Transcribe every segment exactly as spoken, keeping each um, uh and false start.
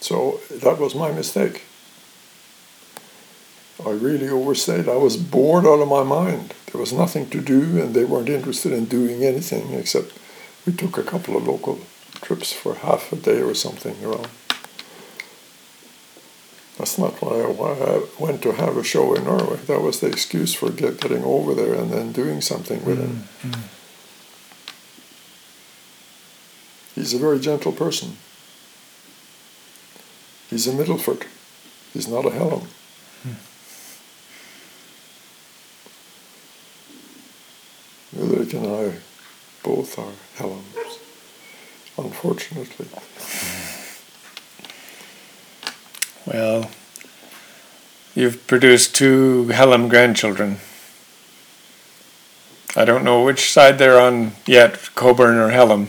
So that was my mistake. I really overstayed. I was bored out of my mind. There was nothing to do, and they weren't interested in doing anything except we took a couple of local trips for half a day or something around. That's not why I, why I went to have a show in Norway. That was the excuse for get, getting over there and then doing something with him. Mm-hmm. He's a very gentle person. He's a Middelfart. He's not a Hellam. Hmm. Ulrik and I both are Hellams, unfortunately. Well, you've produced two Hellam grandchildren. I don't know which side they're on yet, Coburn or Hellam.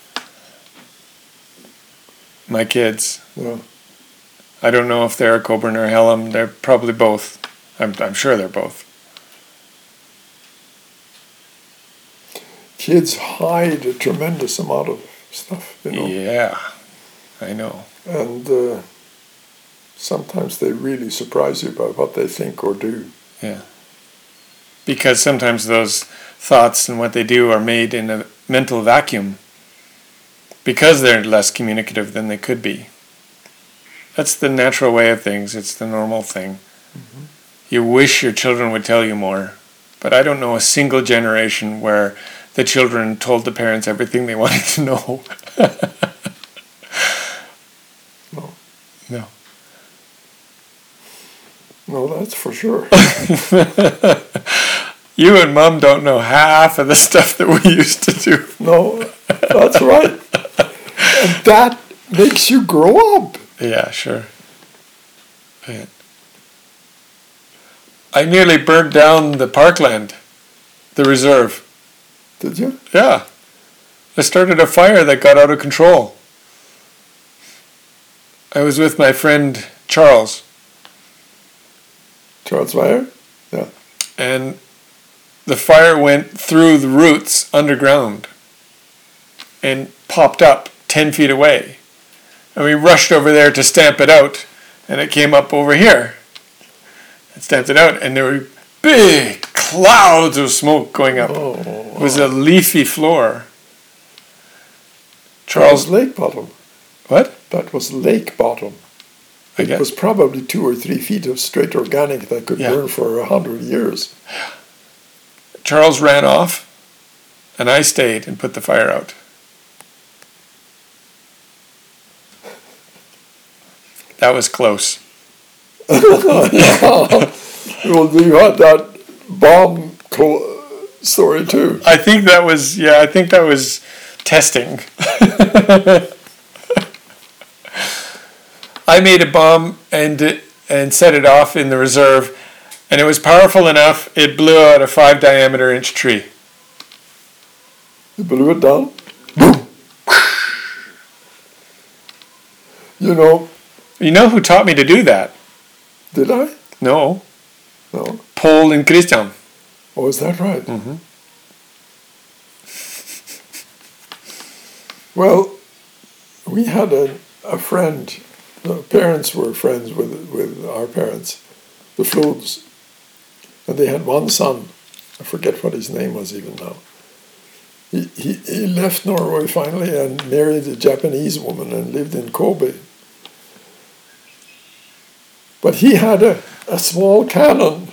My kids. Yeah. I don't know if they're Coburn or Hellam. They're probably both. I'm, I'm sure they're both. Kids hide a tremendous amount of stuff, you know. Yeah, I know. And uh, sometimes they really surprise you by what they think or do. Yeah. Because sometimes those thoughts and what they do are made in a mental vacuum because they're less communicative than they could be. That's the natural way of things. It's the normal thing. Mm-hmm. You wish your children would tell you more, but I don't know a single generation where the children told the parents everything they wanted to know. No. No. No, that's for sure. You and Mom don't know half of the stuff that we used to do. No, that's right. And that makes you grow up. Yeah, sure. Yeah. I nearly burned down the parkland, the reserve. Did you? Yeah. I started a fire that got out of control. I was with my friend Charles. Charles Fire? Yeah. And the fire went through the roots underground and popped up ten feet away. And we rushed over there to stamp it out, and it came up over here. And stamped it out, and there were big clouds of smoke going up. Oh, It was a leafy floor. Charles Charles, Lake Bottom. what? That was Lake Bottom. I It guess. was probably two or three feet of straight organic that could Yeah. burn for a hundred years. Charles ran off, and I stayed and put the fire out. That was close. Well, you had that bomb clo- story too. I think that was, yeah, I think that was testing. I made a bomb and and set it off in the reserve, and it was powerful enough, it blew out a five diameter inch tree. You blew it down. Boom. You know, You know who taught me to do that? did I? No. No. Paul and Christian. Oh, is that right? Mm-hmm. Well, we had a, a friend. The parents were friends with with our parents, the Flods, and they had one son. I forget what his name was even now. He, he, he left Norway finally and married a Japanese woman and lived in Kobe. But he had a, a small cannon,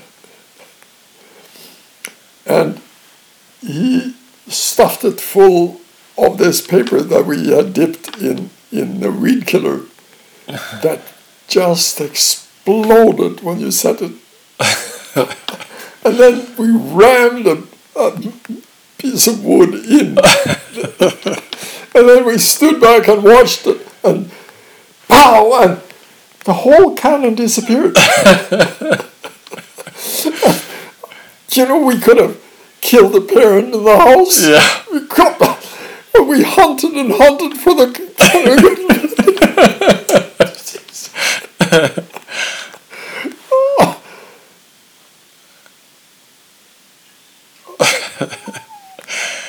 and he stuffed it full of this paper that we had dipped in, in the weed killer that just exploded when you set it. And then we rammed a, a piece of wood in. And then we stood back and watched it, and pow, and the whole cannon disappeared. You know, we could have killed the parent in the house. Yeah. We could, and we hunted and hunted for the cannon. Oh.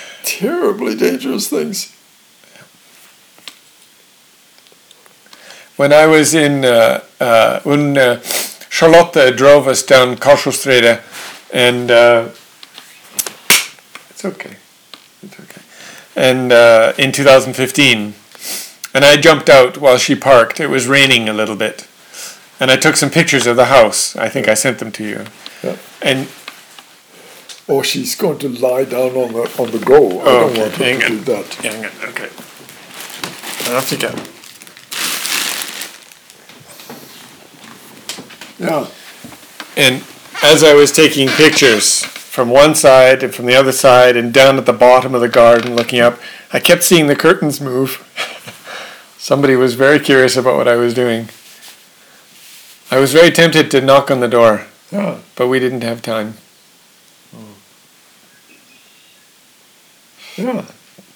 Terribly dangerous things. when I was in, uh, uh, when uh, Charlotte drove us down Karlsruhe, and uh, it's okay, it's okay, and uh, in two thousand fifteen, and I jumped out while she parked. It was raining a little bit, and I took some pictures of the house. I think I sent them to you. Yeah. And oh, she's going to lie down on the on the go. I oh, don't want her hang to on. do that. Hang on, okay. Off you go. Yeah. And as I was taking pictures from one side and from the other side and down at the bottom of the garden looking up, I kept seeing the curtains move. Somebody was very curious about what I was doing. I was very tempted to knock on the door, Yeah. but we didn't have time. Yeah.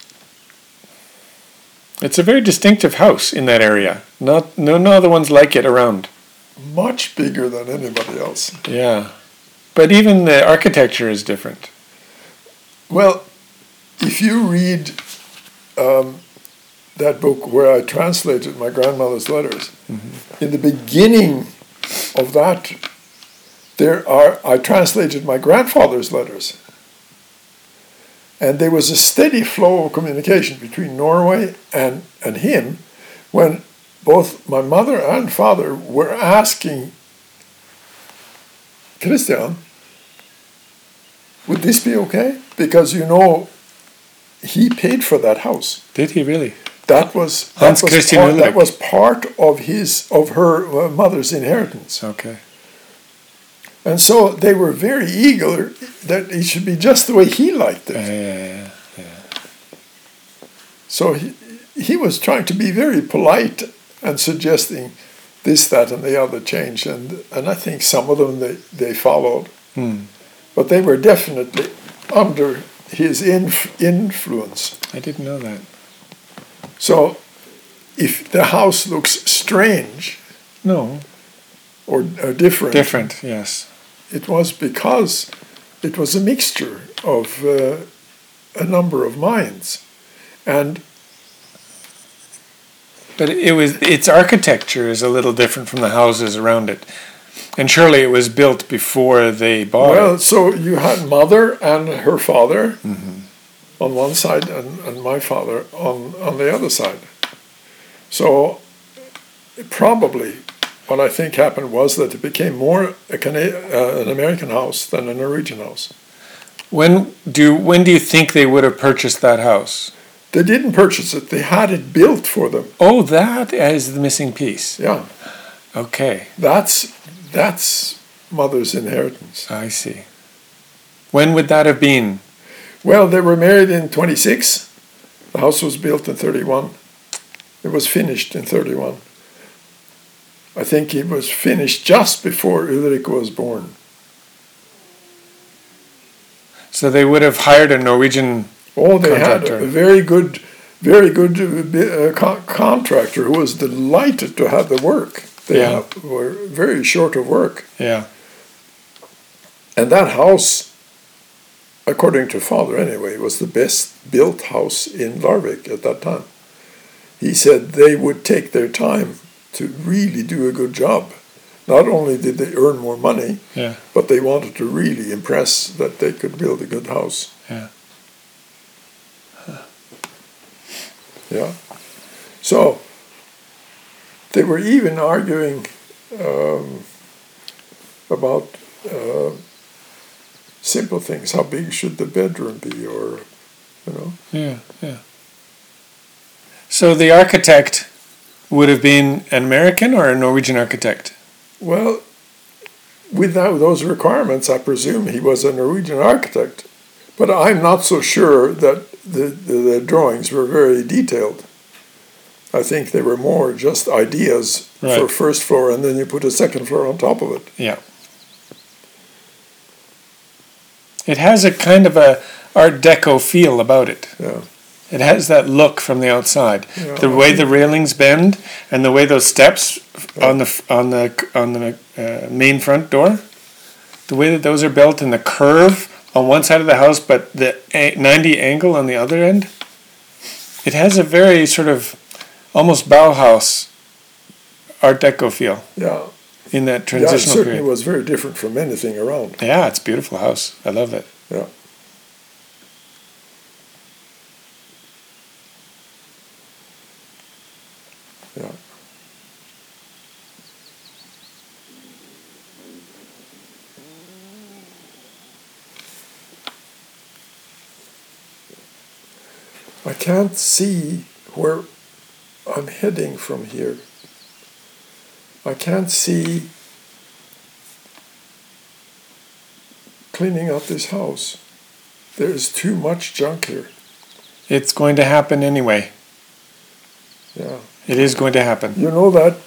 It's a very distinctive house in that area. Not no no other ones like it around. Much bigger than anybody else. Yeah. But even the architecture is different. Well, if you read um, that book where I translated my grandmother's letters, mm-hmm. in the beginning of that, there are I translated my grandfather's letters. And there was a steady flow of communication between Norway and, and him when both my mother and father were asking Christian, would this be okay? Because, you know, he paid for that house. Did he really? That was that Hans was Christian part, Ulrich. that was part of his of her uh, mother's inheritance. Okay. And so they were very eager that it should be just the way he liked it. Yeah, yeah, yeah. So he, he was trying to be very polite and suggesting this, that, and the other change. And and I think some of them they, they followed. Hmm. But they were definitely under his inf- influence. I didn't know that. So if the house looks strange No. or, or different, Different, yes. it was because it was a mixture of uh, a number of minds. And But it was its architecture is a little different from the houses around it. And surely it was built before they bought well, it. so you had mother and her father Mm-hmm. on one side and, and my father on, on the other side. So probably what I think happened was that it became more a Cana- uh, an American house than a Norwegian house. When do when do you think they would have purchased that house? They didn't purchase it. They had it built for them. Oh, that is the missing piece. Yeah. Okay, That's that's mother's inheritance. I see. When would that have been? Well, they were married in twenty-six. The house was built in thirty-one. It was finished in thirty-one. I think it was finished just before Ulrika was born. So they would have hired a Norwegian. Oh, they had Contractor. a very good, very good uh, co- contractor who was delighted to have the work. They Yeah. have, were very short of work. Yeah. And that house, according to father anyway, was the best built house in Larvik at that time. He said they would take their time to really do a good job. Not only did they earn more money, Yeah. but they wanted to really impress that they could build a good house. Yeah. Yeah. So they were even arguing um, about uh, simple things. How big should the bedroom be, or you know? Yeah. Yeah. So the architect would have been an American or a Norwegian architect? Well, without those requirements, I presume he was a Norwegian architect. But I'm not so sure that the, the, the drawings were very detailed. I think they were more just ideas Right. for first floor, and then you put a second floor on top of it. Yeah. It has a kind of a Art Deco feel about it. Yeah. It has that look from the outside. Yeah. The way the railings bend and the way those steps on the on the on the uh, main front door, the way that those are built and the curve on one side of the house, but the ninety angle on the other end. It has a very sort of almost Bauhaus Art Deco feel Yeah. in that Yeah, it transitional certainly period. was very different from anything around. Yeah, it's a beautiful house. I love it. Yeah. Yeah. I can't see where I'm heading from here. I can't see cleaning up this house. There is too much junk here. It's going to happen anyway. Yeah. It is going to happen. You know that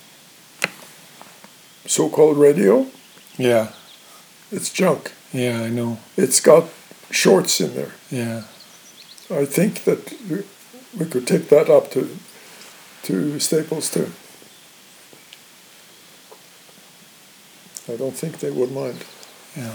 so-called radio? Yeah. It's junk. Yeah, I know. It's got shorts in there. Yeah. I think that we could take that up to to Staples too. I don't think they would mind. Yeah.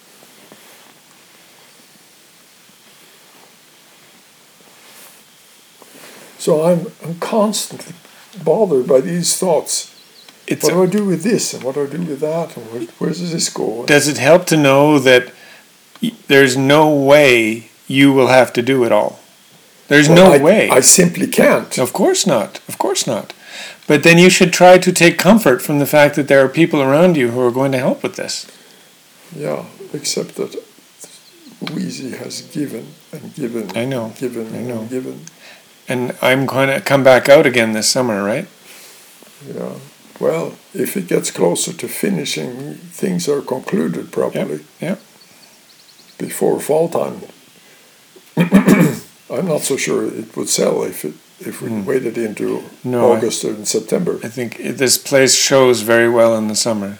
So I'm I'm constantly bothered by these thoughts. It's what a, do I do with this, and what do I do with that, and where, where does this go? Does it help to know that y- there's no way you will have to do it all? There's Well, no I, way. I simply can't. Of course not. Of course not. But then you should try to take comfort from the fact that there are people around you who are going to help with this. Yeah, except that Wheezy has given and given I know. and given I know. and given. And I'm going to come back out again this summer, right? Yeah. Well, if it gets closer to finishing, things are concluded properly. Yep. Before fall time. I'm not so sure it would sell if it if we Mm. waited into No, I- August and September. I think it, this place shows very well in the summer.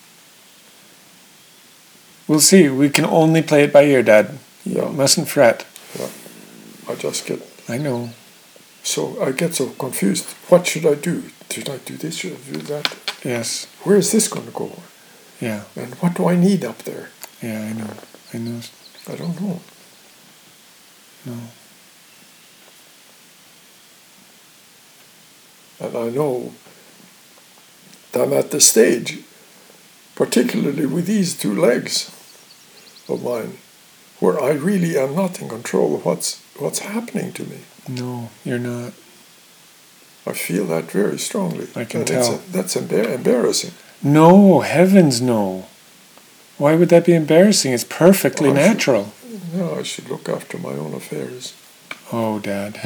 We'll see. We can only play it by ear, Dad. Yeah, Mustn't fret. I just get I know. so I get so confused. What should I do? Should I do this? Should I do that? Yes. Where is this going to go? Yeah. And what do I need up there? Yeah, I know. I know. I don't know. No. And I know that I'm at the stage, particularly with these two legs of mine, where I really am not in control of what's what's happening to me. No, you're not. I feel that very strongly. I can and tell. It's, that's embar- embarrassing. No, heavens no. Why would that be embarrassing? It's perfectly Well, I should- natural. No, I should look after my own affairs. Oh, Dad.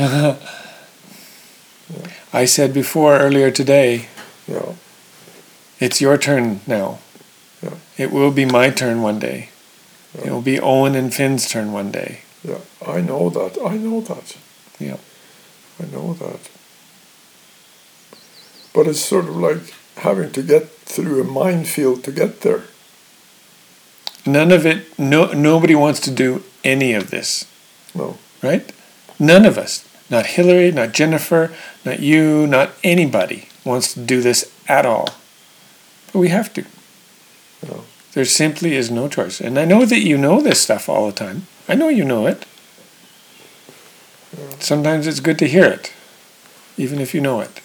I said before earlier today, Yeah, it's your turn now. Yeah. It will be my turn one day. Yeah. It will be Owen and Finn's turn one day. yeah. I know that. I know that. Yeah. I know that. But it's sort of like having to get through a minefield to get there. None of it, no, nobody wants to do any of this. No. Right? None of us. Not Hillary, not Jennifer, not you, not anybody wants to do this at all. But we have to. No. There simply is no choice. And I know that you know this stuff all the time. I know you know it. Yeah. Sometimes it's good to hear it, even if you know it.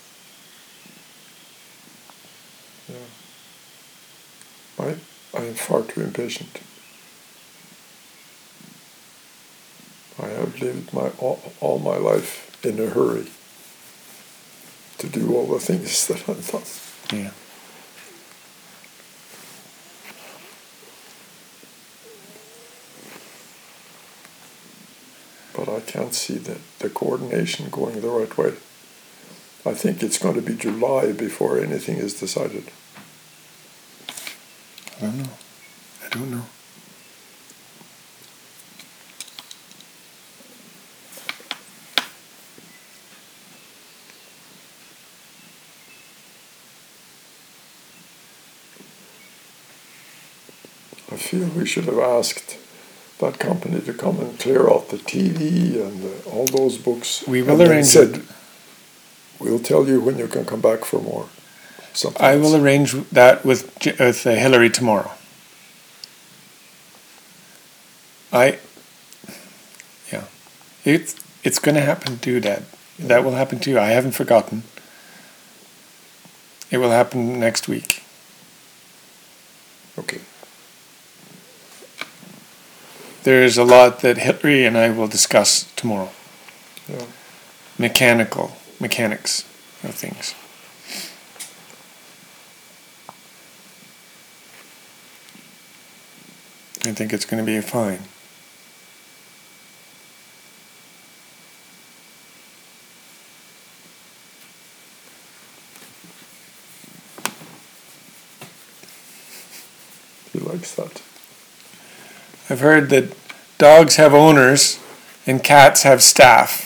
I, I am far too impatient. I have lived my all, all my life in a hurry to do all the things that I've done. Yeah. But I can't see the, the coordination going the right way. I think it's going to be July before anything is decided. I don't know. I don't know. I feel we should have asked that company to come and clear out the T V and the, all those books. We will and then arrange said, it. We'll tell you when you can come back for more. Something I will else. arrange that with J- with uh, Hillary tomorrow. I, yeah, it's it's going to happen too, Dad. That will happen to you. I haven't forgotten. It will happen next week. Okay. There's a lot that Hilary and I will discuss tomorrow. Yeah. Mechanical, mechanics of things. I think it's going to be fine. He likes that. I've heard that dogs have owners and cats have staff.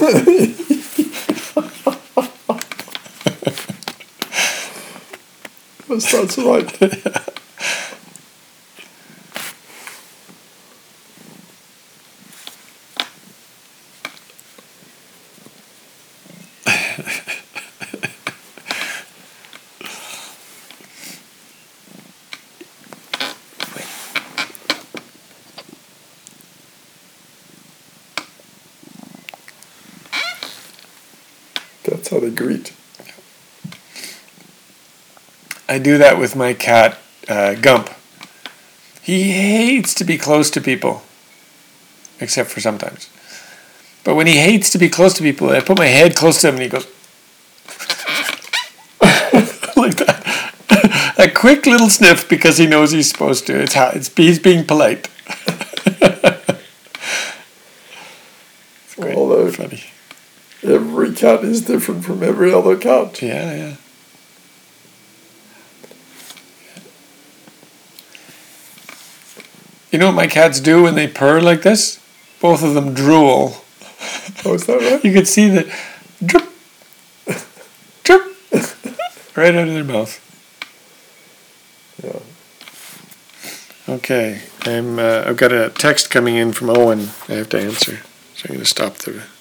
Yes, that's right. That's how they greet. I do that with my cat, uh, Gump. He hates to be close to people, except for sometimes. But when he hates to be close to people, I put my head close to him and he goes like that. A quick little sniff because he knows he's supposed to. It's how it's he's being polite. It's great. Although Funny. Every cat is different from every other cat. Yeah, yeah. You know what my cats do when they purr like this? Both of them drool. Oh, is that right? You can see the drip, drip, right out of their mouth. Yeah. Okay, I'm. Uh, I've got a text coming in from Owen. I have to answer, so I'm going to stop the